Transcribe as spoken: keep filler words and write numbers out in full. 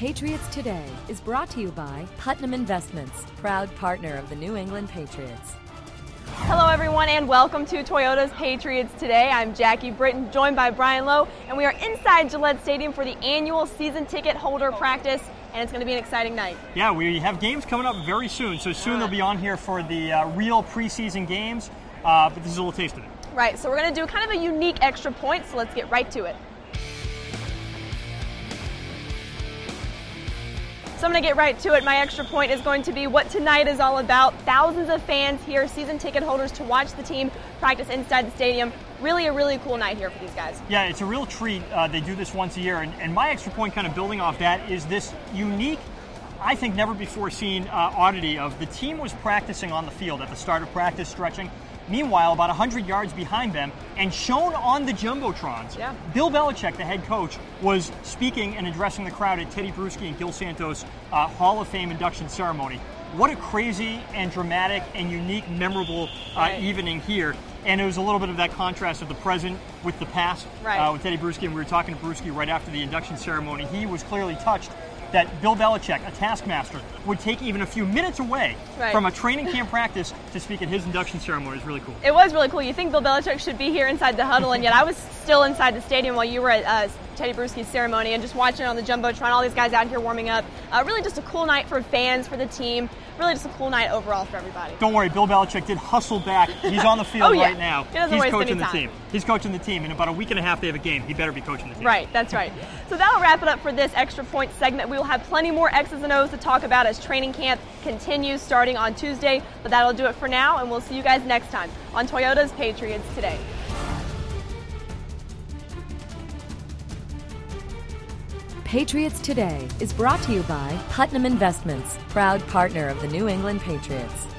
Patriots Today is brought to you by Putnam Investments, proud partner of the New England Patriots. Hello everyone and welcome to Toyota's Patriots Today. I'm Jackie Britton, joined by Brian Lowe, and we are inside Gillette Stadium for the annual season ticket holder practice, and it's going to be an exciting night. Yeah, we have games coming up very soon, so soon they'll be on here for the uh, real preseason games, uh, but this is a little taste of it. Right, so we're going to do kind of a unique extra point, so let's get right to it. So I'm going to get right to it. My extra point is going to be what tonight is all about. Thousands of fans here, season ticket holders, to watch the team practice inside the stadium. Really a really cool night here for these guys. Yeah, it's a real treat. Uh, they do this once a year. And, and my extra point, kind of building off that, is this unique, I think never before seen uh, oddity of the team was practicing on the field at the start of practice, stretching. Meanwhile, about one hundred yards behind them, and shown on the Jumbotrons, yeah. Bill Belichick, the head coach, was speaking and addressing the crowd at Teddy Bruschi and Gil Santos' uh, Hall of Fame induction ceremony. What a crazy and dramatic and unique, memorable uh, right. evening here. And it was a little bit of that contrast of the present with the past. Right. Uh, with Teddy Bruschi, and we were talking to Bruschi right after the induction ceremony. He was clearly touched that Bill Belichick, a taskmaster, would take even a few minutes away right. from a training camp practice to speak at his induction ceremony. Is really cool. It was really cool. You think Bill Belichick should be here inside the huddle, and yet I was still inside the stadium while you were at uh, Teddy Bruschi's ceremony and just watching it on the Jumbotron, all these guys out here warming up. Uh, really just a cool night for fans, for the team. Really just a cool night overall for everybody. Don't worry, Bill Belichick did hustle back. He's on the field oh, yeah. right now. He doesn't He's waste coaching any the time. team. He's coaching the team. In about a week and a half, they have a game. He better be coaching the team. Right, that's right. So that'll wrap it up for this extra point segment. We will have plenty more X's and O's to talk about as training camp continues starting on Tuesday. But that'll do it for now, and we'll see you guys next time on Toyota's Patriots Today. Patriots Today is brought to you by Putnam Investments, proud partner of the New England Patriots.